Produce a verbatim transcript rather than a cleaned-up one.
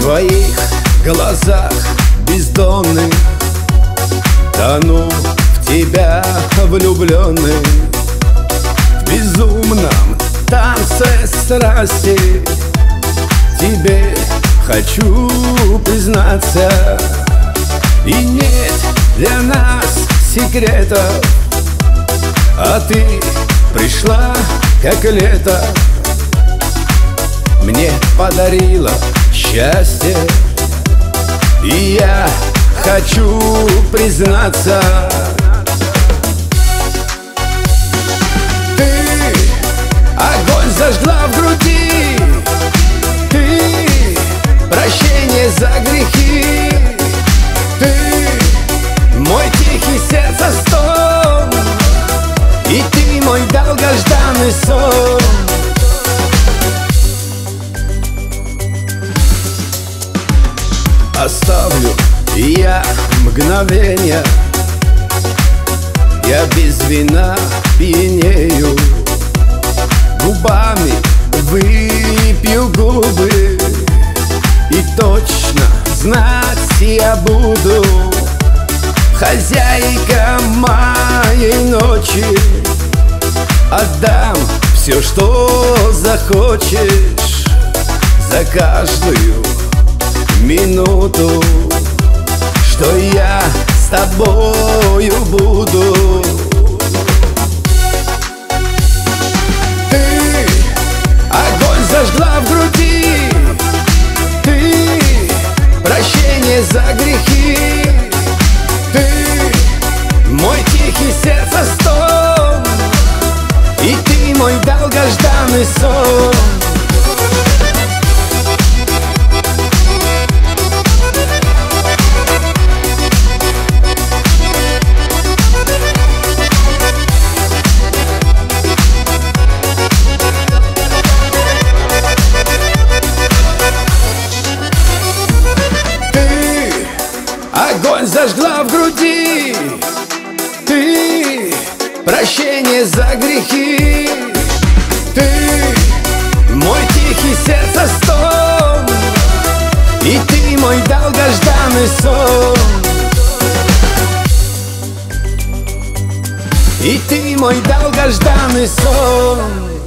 твоих глазах бездонных тону в тебя влюбленный. В безумном танце страсти тебе хочу признаться. И нет для нас секретов, а ты пришла как лето. Мне подарила счастье, и я хочу признаться. Ты огонь зажгла в груди, ты прощение за грехи, ты мой тихий сердца стон, и ты мой долгожданный сон. Оставлю я мгновенья, я без вина пьянею, губами выпью губы, и точно знать я буду хозяйка моей ночи. Отдам все, что захочешь, за каждую минуту, что я с тобою буду. Ты огонь зажгла в груди, ты прощение за грехи, ты мой тихий сердца стон, и ты мой долгожданный сон. Огонь зажгла в груди, ты прощение за грехи, ты мой тихий сердца стон, и ты мой долгожданный сон, и ты мой долгожданный сон.